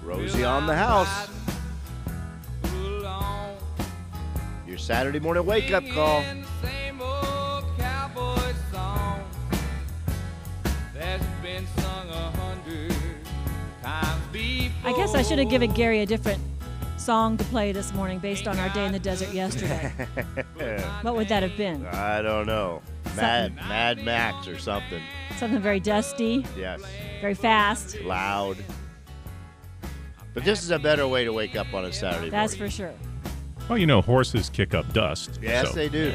Rosie on the house. Your Saturday morning wake-up call. I guess I should have given Gary a different song to play this morning based on our day in the desert yesterday. What would that have been? I don't know. Mad Max or something. Something very dusty, Yes. very fast. Loud. But this is a better way to wake up on a Saturday morning. That's for sure. Well, you know, horses kick up dust. Yes, so. they do.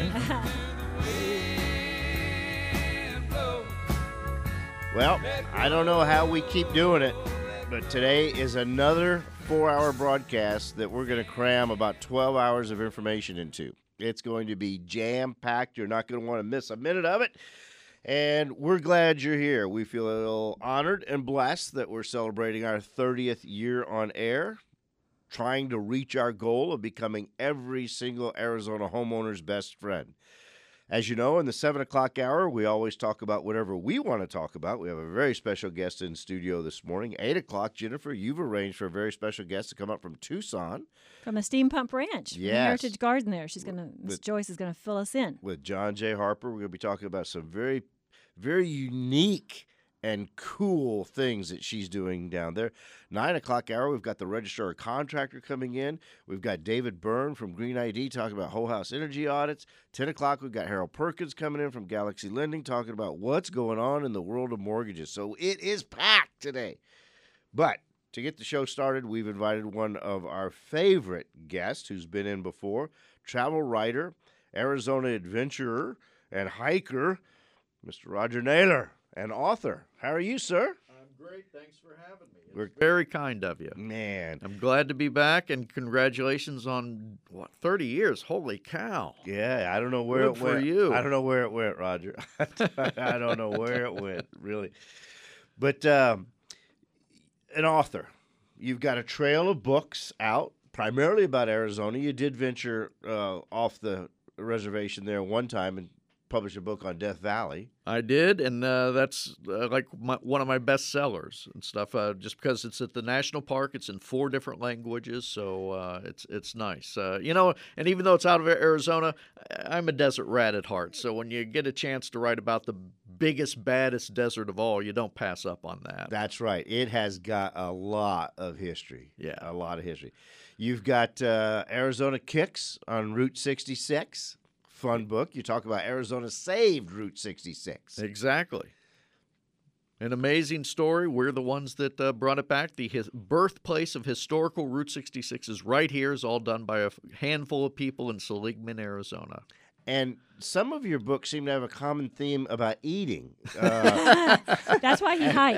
Well, I don't know how we keep doing it, but today is another 4-hour broadcast that we're going to cram about 12 hours of information into. It's going to be jam-packed. You're not going to want to miss a minute of it. And we're glad you're here. We feel a little honored and blessed that we're celebrating our 30th year on air, trying to reach our goal of becoming every single Arizona homeowner's best friend. As you know, in the 7 o'clock hour, we always talk about whatever we want to talk about. We have a very special guest in studio this morning. 8 o'clock, Jennifer, you've arranged for a very special guest to come up from Tucson. From a Steam Pump Ranch, from the Yes. Heritage Garden there. Miss Joyce is going to fill us in. With John J. Harper, we're going to be talking about some very, very unique and cool things that she's doing down there. 9 o'clock hour, we've got the registrar contractor coming in. We've got David Byrne from Green ID talking about whole house energy audits. 10 o'clock, we've got Harold Perkins coming in from Galaxy Lending talking about what's going on in the world of mortgages. So it is packed today. But to get the show started, we've invited one of our favorite guests who's been in before, travel writer, Arizona adventurer, and hiker, Mr. Roger Naylor, and author. How are you, sir? I'm great. Thanks for having me. We're- It's very kind of you. Man. I'm glad to be back, and congratulations on, 30 years? Holy cow. Yeah, I don't know where Good it for went. you. I don't know where it went, Roger. I don't know where it went, really. But an author. You've got a trail of books out, primarily about Arizona. You did venture off the reservation there one time and published a book on Death Valley. I did, and that's one of my best sellers and stuff. Just because it's at the national park, it's in 4 different languages, so it's nice. And even though it's out of Arizona, I'm a desert rat at heart. So when you get a chance to write about the biggest, baddest desert of all, you don't pass up on that. That's right. It has got a lot of history. Yeah. A lot of history. You've got Arizona Kicks on Route 66. Fun book. You talk about Arizona saved Route 66. Exactly. An amazing story. We're the ones that brought it back. The birthplace of historical Route 66 is right here. It's all done by a handful of people in Seligman, Arizona. And some of your books seem to have a common theme about eating. That's why he hikes.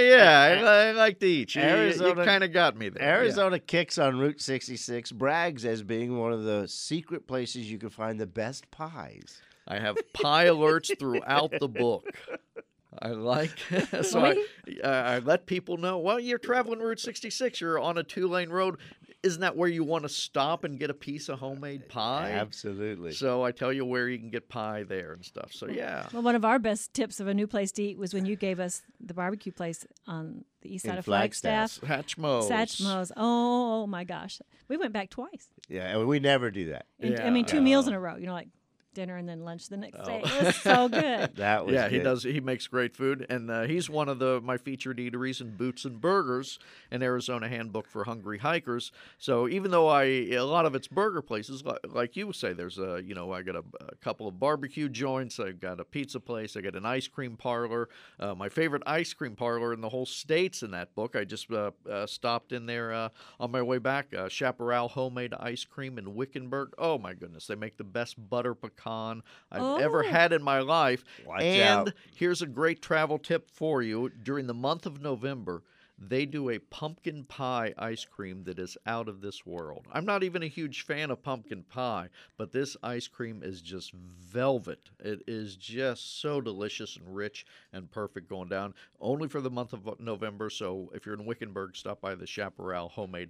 I like to eat. You Arizona- kind of got me there. Arizona Kicks on Route 66 brags as being one of the secret places you can find the best pies. I have pie alerts throughout the book. I like so I let people know. Well, you're traveling Route 66. You're on a 2-lane road. Isn't that where you want to stop and get a piece of homemade pie? Absolutely. So I tell you where you can get pie there and stuff. So yeah. Well, one of our best tips of a new place to eat was when you gave us the barbecue place on the east side of Flagstaff. Hatchmo's. Satchmo's. Oh my gosh. We went back twice. Yeah, and we never do that. And, Yeah. 2 meals in a row. Like dinner and then lunch the next day. It was so good. That was He good. does. He makes great food, and he's one of my featured eateries in Boots and Burgers, an Arizona handbook for hungry hikers. So even though a lot of it's burger places, like you say, there's I got a couple of barbecue joints. I got a pizza place. I got an ice cream parlor. My favorite ice cream parlor in the whole state's in that book. I just stopped in there on my way back. Chaparral Homemade Ice Cream in Wickenburg. Oh my goodness, they make the best butter pecan I've ever had in my life. Watch and out. here's a great travel tip for you. During the month of November, they do a pumpkin pie ice cream that is out of this world. I'm not even a huge fan of pumpkin pie, but this ice cream is just velvet. It is just so delicious and rich and perfect going down. Only for the month of November, so if you're in Wickenburg, stop by the Chaparral Homemade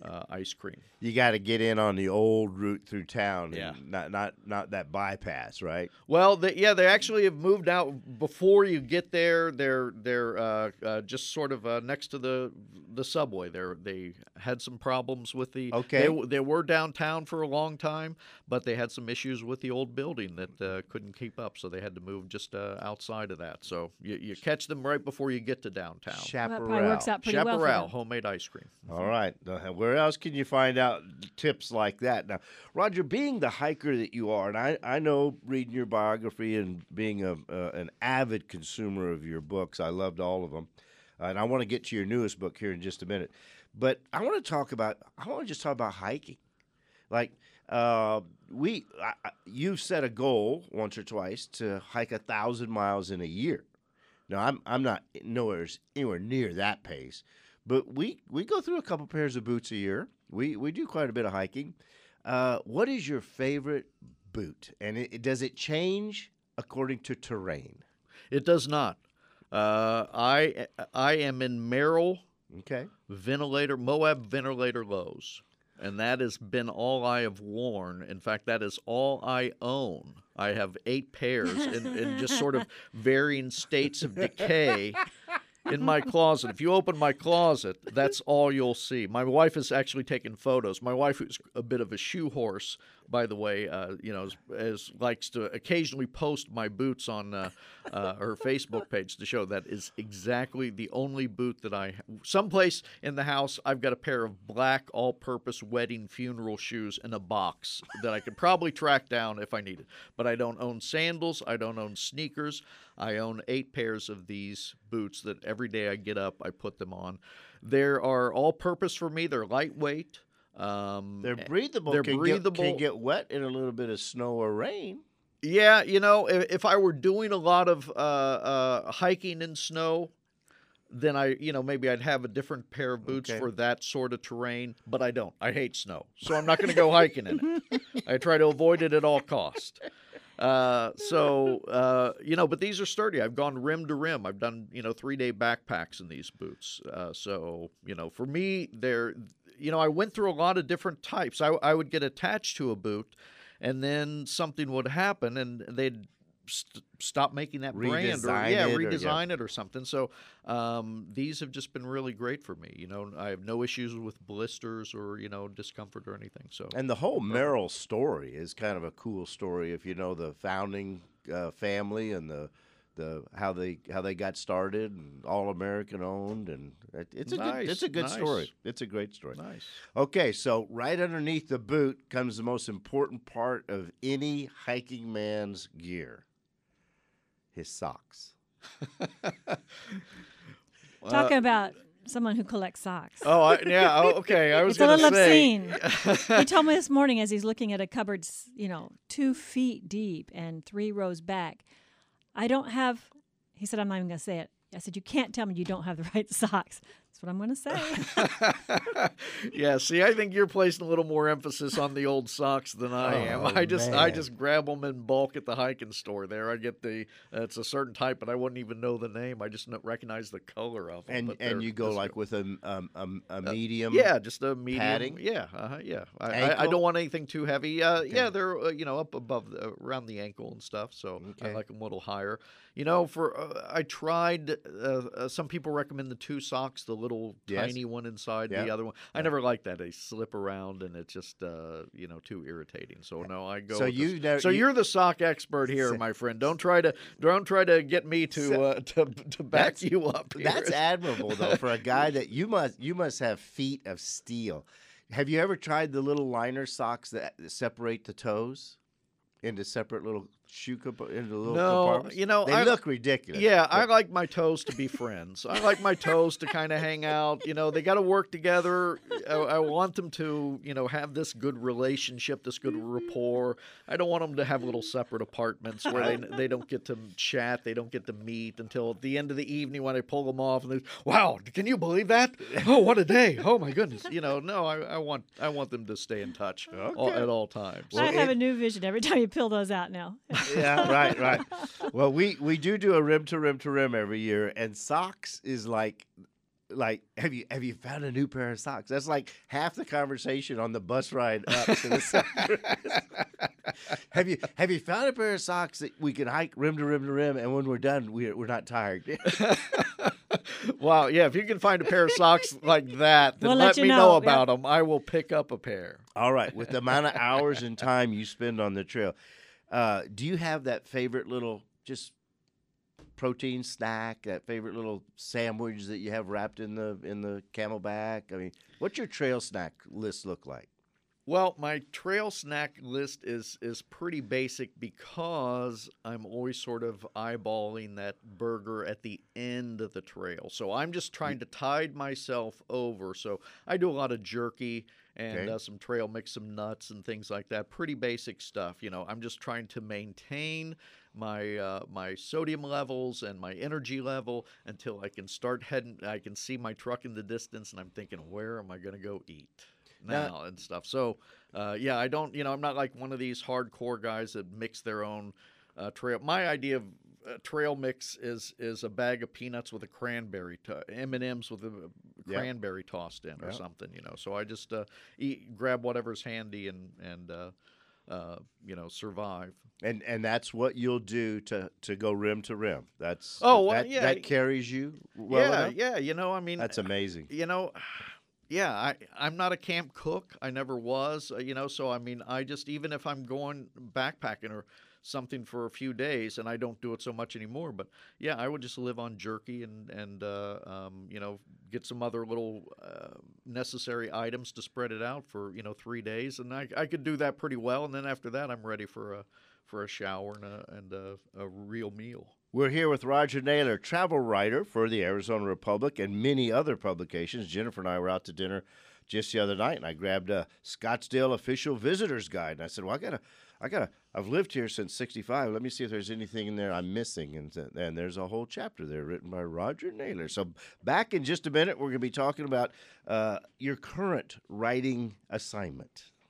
ice cream. You got to get in on the old route through town, Yeah. and not that bypass, right? Well, they actually have moved out before you get there. They're just sort of next to the subway. They had some problems with the. Okay. They were downtown for a long time, but they had some issues with the old building that couldn't keep up, so they had to move just outside of that. So you catch them right before you get to downtown. Well, that Chaparral. probably works out pretty well for Chaparral them. homemade ice cream. All right. Where else can you find out tips like that? Now, Roger, being the hiker that you are, and I know reading your biography and being an avid consumer of your books, I loved all of them. And I want to get to your newest book here in just a minute. But I want to just talk about hiking. Like, you've set a goal once or twice to hike 1,000 miles in a year. Now, I'm not anywhere near that pace, but we go through a couple pairs of boots a year. We do quite a bit of hiking. What is your favorite boot, and does it change according to terrain? It does not. I am in Merrell Okay. Moab ventilator lows, and that has been all I have worn. In fact, that is all I own. I have 8 pairs in just sort of varying states of decay in my closet. If you open my closet, that's all you'll see. My wife has actually taken photos. My wife, who's a bit of a shoe horse, by the way, likes to occasionally post my boots on her Facebook page to show that is exactly the only boot that I. Someplace in the house, I've got a pair of black all-purpose wedding funeral shoes in a box that I could probably track down if I needed. But I don't own sandals. I don't own sneakers. I own 8 pairs of these boots that every day I get up, I put them on. They are all-purpose for me. They're lightweight. They're breathable. They're can breathable. Can get wet in a little bit of snow or rain. Yeah, if I were doing a lot of hiking in snow, then maybe I'd have a different pair of boots Okay. for that sort of terrain. But I don't. I hate snow, so I'm not going to go hiking in it. I try to avoid it at all cost. But these are sturdy. I've gone rim to rim. I've done 3-day backpacks in these boots. For me, they're. I went through a lot of different types. I would get attached to a boot, and then something would happen, and they'd stop making that brand, redesign it or something. So these have just been really great for me. I have no issues with blisters or discomfort or anything. So And the whole Merrill story is kind of a cool story if you know the founding family and the how they got started and all American owned, and it's a good Nice. story. It's a great story. nice. Okay, so right underneath the boot comes the most important part of any hiking man's gear: his socks. Talking about someone who collects socks. Okay. I was It's a going little to say. obscene. He told me this morning as he's looking at a cupboard, 2 feet deep and 3 rows back. I don't have, he said, I'm not even going to say it. I said, you can't tell me you don't have the right socks. That's what I'm going to say. Yeah, see, I think you're placing a little more emphasis on the old socks than I am. I man. just grab them in bulk at the hiking store there. I get it's a certain type, but I wouldn't even know the name. I just recognize the color of them. And you go like with a medium. yeah, just a medium padding? Yeah, yeah. I Ankle? don't want anything too heavy. Yeah, they're up above around the ankle and stuff. So I Okay. like them a little higher. I tried. Some people recommend the 2 socks, the little Yes. tiny one inside Yeah. the other one. I never liked that. They slip around and it's just too irritating. So no, I go. So with you this. never- So you- you're the sock expert here, my friend. Don't try to get me to back That's- you up. Here. That's admirable though for a guy that you must have feet of steel. Have you ever tried the little liner socks that separate the toes into separate little into little No, compartments? They I look ridiculous. Yeah, I but- like my toes to be friends. I like my toes to kind of hang out. They got to work together. I want them to, have this good relationship, this good rapport. I don't want them to have little separate apartments where they don't get to chat, they don't get to meet until at the end of the evening when I pull them off and they, wow, can you believe that? Oh, what a day! Oh my goodness! No, I want them to stay in touch at all times. I have a new vision every time you peel those out now. Yeah, right. Well, we do a rim to rim to rim every year, and socks is like like, have you found a new pair of socks? That's like half the conversation on the bus ride up to the sunrise. Have you found a pair of socks that we can hike rim to rim to rim, and when we're done, we're not tired? Wow, yeah, if you can find a pair of socks like that, then We'll let let you me know, know yep. about them. I will pick up a pair. All right, with the amount of hours and time you spend on the trail, do you have that favorite little just protein snack, that favorite little sandwich that you have wrapped in the Camelback? I mean, what's your trail snack list look like? Well, my trail snack list is pretty basic because I'm always sort of eyeballing that burger at the end of the trail. So I'm just trying to tide myself over. So I do a lot of jerky and Okay. some trail mix, some nuts and things like that. Pretty basic stuff. You know, I'm just trying to maintain my sodium levels and my energy level until I can start heading. I can see my truck in the distance, and I'm thinking, where am I going to go eat now and stuff. So, yeah, I don't, I'm not like one of these hardcore guys that mix their own trail. My idea of trail mix is a bag of peanuts with a cranberry, M&Ms with a Yeah. cranberry tossed in or Yeah. something, So I just grab whatever's handy and survive. And that's what you'll do to go rim to rim. That's that carries you well enough? Yeah. I mean, That's amazing. Yeah, I'm not a camp cook. I never was, so I mean, I just, even if I'm going backpacking or something for a few days, and I don't do it so much anymore, but yeah, I would just live on jerky and get some other little necessary items to spread it out for, 3 days, and I could do that pretty well, and then after that, I'm ready for a shower and a real meal. We're here with Roger Naylor, travel writer for the Arizona Republic and many other publications. Jennifer and I were out to dinner just the other night, and I grabbed a Scottsdale Official Visitor's Guide, and I said, "Well, I've lived here since '65. Let me see if there's anything in there I'm missing." And there's a whole chapter there written by Roger Naylor. So back in just a minute, we're going to be talking about your current writing assignment.